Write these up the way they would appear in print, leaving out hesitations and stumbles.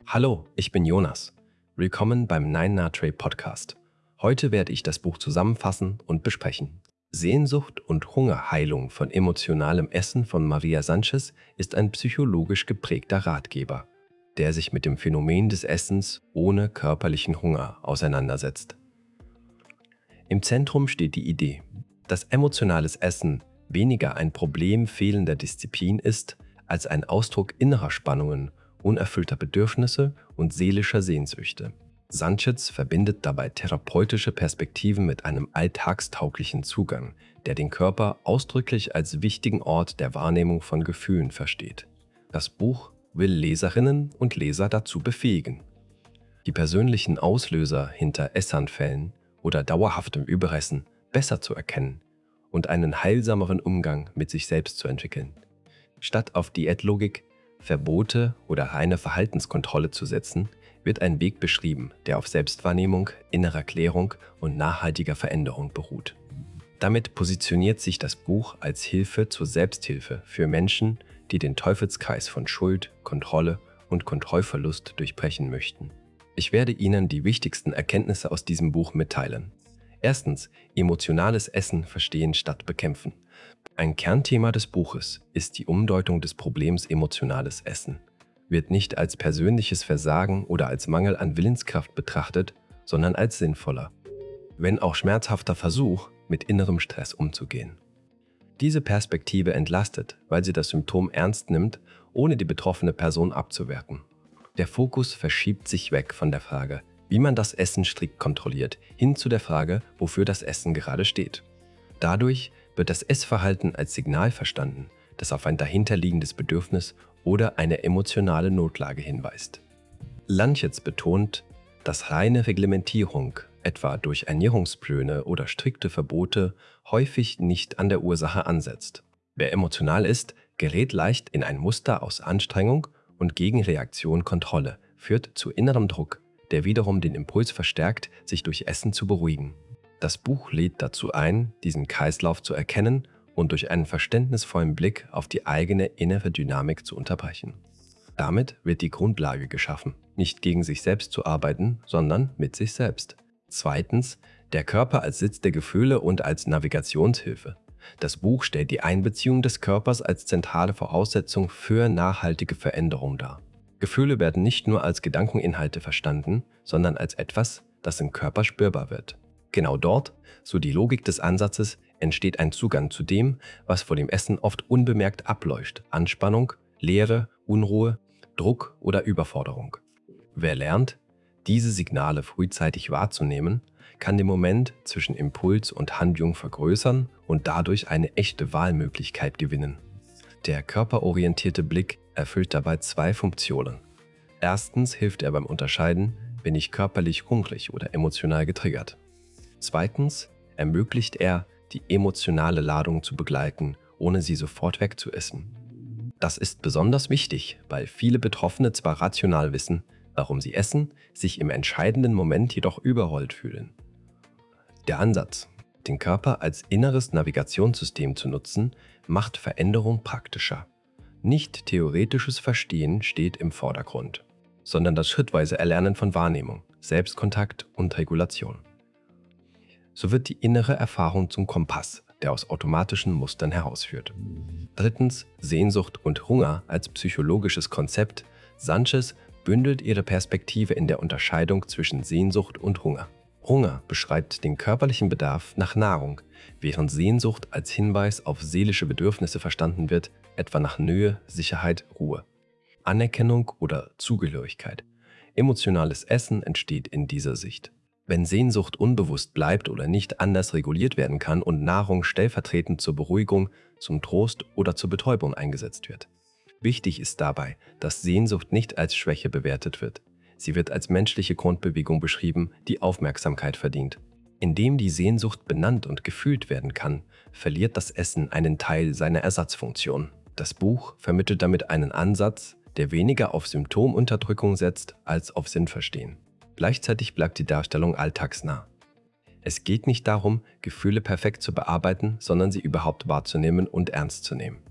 Hallo, ich bin Jonas. Willkommen beim Nine Natre Podcast. Heute werde ich das Buch zusammenfassen und besprechen. Sehnsucht und Hungerheilung von emotionalem Essen von Maria Sanchez ist ein psychologisch geprägter Ratgeber, der sich mit dem Phänomen des Essens ohne körperlichen Hunger auseinandersetzt. Im Zentrum steht die Idee, dass emotionales Essen weniger ein Problem fehlender Disziplin ist, als ein Ausdruck innerer Spannungen, unerfüllter Bedürfnisse und seelischer Sehnsüchte. Sanchez verbindet dabei therapeutische Perspektiven mit einem alltagstauglichen Zugang, der den Körper ausdrücklich als wichtigen Ort der Wahrnehmung von Gefühlen versteht. Das Buch will Leserinnen und Leser dazu befähigen, die persönlichen Auslöser hinter Essanfällen oder dauerhaftem Überessen besser zu erkennen und einen heilsameren Umgang mit sich selbst zu entwickeln. Statt auf Diätlogik, Verbote oder reine Verhaltenskontrolle zu setzen, wird ein Weg beschrieben, der auf Selbstwahrnehmung, innerer Klärung und nachhaltiger Veränderung beruht. Damit positioniert sich das Buch als Hilfe zur Selbsthilfe für Menschen, die den Teufelskreis von Schuld, Kontrolle und Kontrollverlust durchbrechen möchten. Ich werde Ihnen die wichtigsten Erkenntnisse aus diesem Buch mitteilen. Erstens, emotionales Essen verstehen statt bekämpfen. Ein Kernthema des Buches ist die Umdeutung des Problems emotionales Essen. Wird nicht als persönliches Versagen oder als Mangel an Willenskraft betrachtet, sondern als sinnvoller, wenn auch schmerzhafter Versuch, mit innerem Stress umzugehen. Diese Perspektive entlastet, weil sie das Symptom ernst nimmt, ohne die betroffene Person abzuwerten. Der Fokus verschiebt sich weg von der Frage, wie man das Essen strikt kontrolliert, hin zu der Frage, wofür das Essen gerade steht. Dadurch wird das Essverhalten als Signal verstanden, das auf ein dahinterliegendes Bedürfnis oder eine emotionale Notlage hinweist. Sanchez betont, dass reine Reglementierung, etwa durch Ernährungspläne oder strikte Verbote, häufig nicht an der Ursache ansetzt. Wer emotional ist, gerät leicht in ein Muster aus Anstrengung und Gegenreaktion Kontrolle, führt zu innerem Druck, der wiederum den Impuls verstärkt, sich durch Essen zu beruhigen. Das Buch lädt dazu ein, diesen Kreislauf zu erkennen und durch einen verständnisvollen Blick auf die eigene innere Dynamik zu unterbrechen. Damit wird die Grundlage geschaffen, nicht gegen sich selbst zu arbeiten, sondern mit sich selbst. Zweitens, der Körper als Sitz der Gefühle und als Navigationshilfe. Das Buch stellt die Einbeziehung des Körpers als zentrale Voraussetzung für nachhaltige Veränderung dar. Gefühle werden nicht nur als Gedankeninhalte verstanden, sondern als etwas, das im Körper spürbar wird. Genau dort, so die Logik des Ansatzes, entsteht ein Zugang zu dem, was vor dem Essen oft unbemerkt abläuft: Anspannung, Leere, Unruhe, Druck oder Überforderung. Wer lernt, diese Signale frühzeitig wahrzunehmen, kann den Moment zwischen Impuls und Handlung vergrößern und dadurch eine echte Wahlmöglichkeit gewinnen. Der körperorientierte Blick erfüllt dabei zwei Funktionen. Erstens hilft er beim Unterscheiden, bin ich körperlich hungrig oder emotional getriggert. Zweitens ermöglicht er, die emotionale Ladung zu begleiten, ohne sie sofort wegzuessen. Das ist besonders wichtig, weil viele Betroffene zwar rational wissen, warum sie essen, sich im entscheidenden Moment jedoch überrollt fühlen. Der Ansatz, den Körper als inneres Navigationssystem zu nutzen, macht Veränderung praktischer. Nicht theoretisches Verstehen steht im Vordergrund, sondern das schrittweise Erlernen von Wahrnehmung, Selbstkontakt und Regulation. So wird die innere Erfahrung zum Kompass, der aus automatischen Mustern herausführt. Drittens, Sehnsucht und Hunger als psychologisches Konzept. Sanchez bündelt ihre Perspektive in der Unterscheidung zwischen Sehnsucht und Hunger. Hunger beschreibt den körperlichen Bedarf nach Nahrung, während Sehnsucht als Hinweis auf seelische Bedürfnisse verstanden wird, etwa nach Nähe, Sicherheit, Ruhe, Anerkennung oder Zugehörigkeit. Emotionales Essen entsteht in dieser Sicht. Wenn Sehnsucht unbewusst bleibt oder nicht anders reguliert werden kann und Nahrung stellvertretend zur Beruhigung, zum Trost oder zur Betäubung eingesetzt wird. Wichtig ist dabei, dass Sehnsucht nicht als Schwäche bewertet wird. Sie wird als menschliche Grundbewegung beschrieben, die Aufmerksamkeit verdient. Indem die Sehnsucht benannt und gefühlt werden kann, verliert das Essen einen Teil seiner Ersatzfunktion. Das Buch vermittelt damit einen Ansatz, der weniger auf Symptomunterdrückung setzt als auf Sinnverstehen. Gleichzeitig bleibt die Darstellung alltagsnah. Es geht nicht darum, Gefühle perfekt zu bearbeiten, sondern sie überhaupt wahrzunehmen und ernst zu nehmen.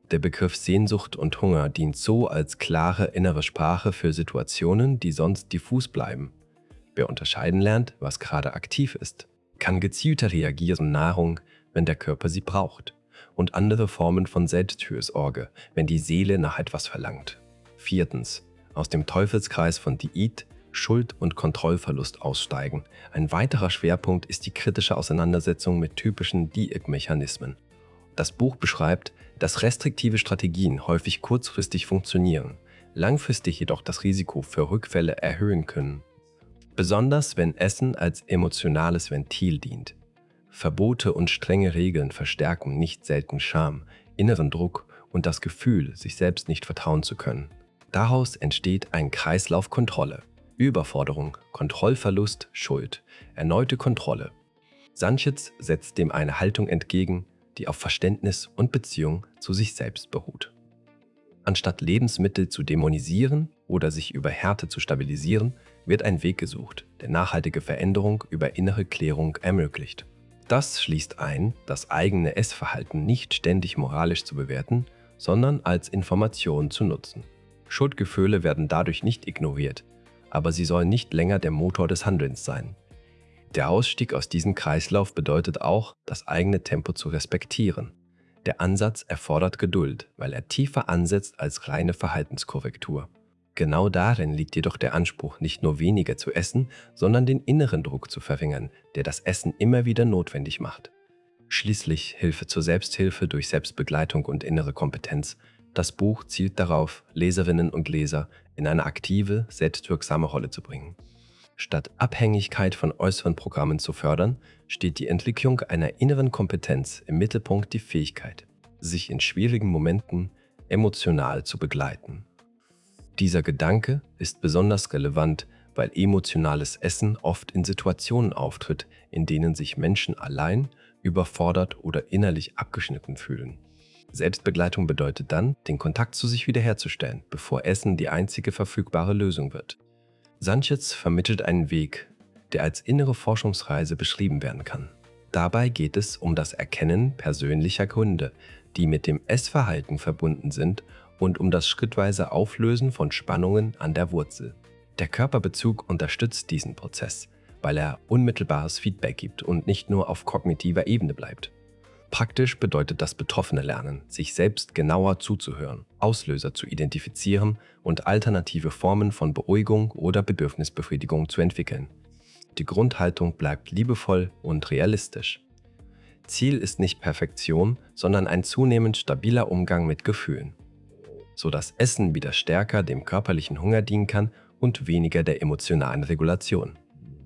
Der Begriff Sehnsucht und Hunger dient so als klare innere Sprache für Situationen, die sonst diffus bleiben. Wer unterscheiden lernt, was gerade aktiv ist, kann gezielter reagieren Nahrung, wenn der Körper sie braucht, und andere Formen von Selbstfürsorge, wenn die Seele nach etwas verlangt. 4. Aus dem Teufelskreis von Diät, Schuld und Kontrollverlust aussteigen. Ein weiterer Schwerpunkt ist die kritische Auseinandersetzung mit typischen Diätmechanismen. Das Buch beschreibt, dass restriktive Strategien häufig kurzfristig funktionieren, langfristig jedoch das Risiko für Rückfälle erhöhen können. Besonders wenn Essen als emotionales Ventil dient. Verbote und strenge Regeln verstärken nicht selten Scham, inneren Druck und das Gefühl, sich selbst nicht vertrauen zu können. Daraus entsteht ein Kreislauf Kontrolle, Überforderung, Kontrollverlust, Schuld, erneute Kontrolle. Sanchez setzt dem eine Haltung entgegen, die auf Verständnis und Beziehung zu sich selbst beruht. Anstatt Lebensmittel zu dämonisieren oder sich über Härte zu stabilisieren, wird ein Weg gesucht, der nachhaltige Veränderung über innere Klärung ermöglicht. Das schließt ein, das eigene Essverhalten nicht ständig moralisch zu bewerten, sondern als Information zu nutzen. Schuldgefühle werden dadurch nicht ignoriert, aber sie sollen nicht länger der Motor des Handelns sein. Der Ausstieg aus diesem Kreislauf bedeutet auch, das eigene Tempo zu respektieren. Der Ansatz erfordert Geduld, weil er tiefer ansetzt als reine Verhaltenskorrektur. Genau darin liegt jedoch der Anspruch, nicht nur weniger zu essen, sondern den inneren Druck zu verringern, der das Essen immer wieder notwendig macht. Schließlich Hilfe zur Selbsthilfe durch Selbstbegleitung und innere Kompetenz. Das Buch zielt darauf, Leserinnen und Leser in eine aktive, selbstwirksame Rolle zu bringen. Statt Abhängigkeit von äußeren Programmen zu fördern, steht die Entwicklung einer inneren Kompetenz im Mittelpunkt, die Fähigkeit, sich in schwierigen Momenten emotional zu begleiten. Dieser Gedanke ist besonders relevant, weil emotionales Essen oft in Situationen auftritt, in denen sich Menschen allein, überfordert oder innerlich abgeschnitten fühlen. Selbstbegleitung bedeutet dann, den Kontakt zu sich wiederherzustellen, bevor Essen die einzige verfügbare Lösung wird. Sanchez vermittelt einen Weg, der als innere Forschungsreise beschrieben werden kann. Dabei geht es um das Erkennen persönlicher Gründe, die mit dem Essverhalten verbunden sind, und um das schrittweise Auflösen von Spannungen an der Wurzel. Der Körperbezug unterstützt diesen Prozess, weil er unmittelbares Feedback gibt und nicht nur auf kognitiver Ebene bleibt. Praktisch bedeutet das betroffene Lernen, sich selbst genauer zuzuhören, Auslöser zu identifizieren und alternative Formen von Beruhigung oder Bedürfnisbefriedigung zu entwickeln. Die Grundhaltung bleibt liebevoll und realistisch. Ziel ist nicht Perfektion, sondern ein zunehmend stabiler Umgang mit Gefühlen, sodass Essen wieder stärker dem körperlichen Hunger dienen kann und weniger der emotionalen Regulation.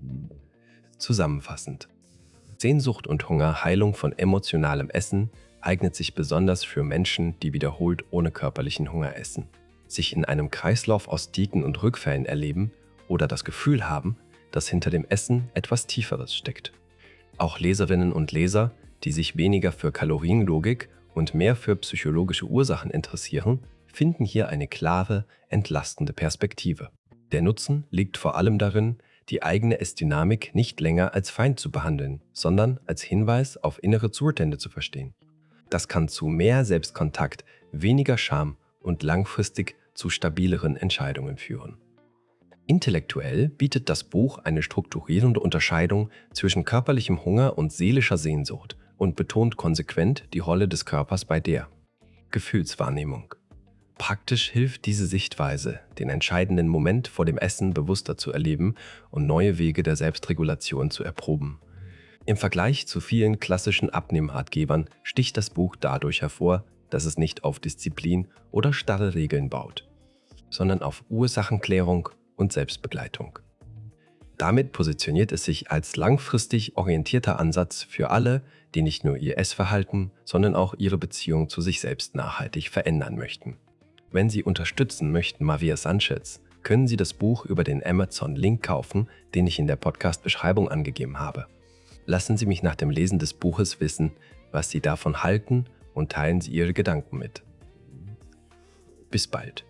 Zusammenfassend: Sehnsucht und Hunger, Heilung von emotionalem Essen eignet sich besonders für Menschen, die wiederholt ohne körperlichen Hunger essen, sich in einem Kreislauf aus Diäten und Rückfällen erleben oder das Gefühl haben, dass hinter dem Essen etwas Tieferes steckt. Auch Leserinnen und Leser, die sich weniger für Kalorienlogik und mehr für psychologische Ursachen interessieren, finden hier eine klare, entlastende Perspektive. Der Nutzen liegt vor allem darin, die eigene Essdynamik nicht länger als Feind zu behandeln, sondern als Hinweis auf innere Zustände zu verstehen. Das kann zu mehr Selbstkontakt, weniger Scham und langfristig zu stabileren Entscheidungen führen. Intellektuell bietet das Buch eine strukturierende Unterscheidung zwischen körperlichem Hunger und seelischer Sehnsucht und betont konsequent die Rolle des Körpers bei der Gefühlswahrnehmung. Praktisch hilft diese Sichtweise, den entscheidenden Moment vor dem Essen bewusster zu erleben und neue Wege der Selbstregulation zu erproben. Im Vergleich zu vielen klassischen Abnehmratgebern sticht das Buch dadurch hervor, dass es nicht auf Disziplin oder starre Regeln baut, sondern auf Ursachenklärung und Selbstbegleitung. Damit positioniert es sich als langfristig orientierter Ansatz für alle, die nicht nur ihr Essverhalten, sondern auch ihre Beziehung zu sich selbst nachhaltig verändern möchten. Wenn Sie unterstützen möchten Maria Sanchez, können Sie das Buch über den Amazon-Link kaufen, den ich in der Podcast-Beschreibung angegeben habe. Lassen Sie mich nach dem Lesen des Buches wissen, was Sie davon halten, und teilen Sie Ihre Gedanken mit. Bis bald.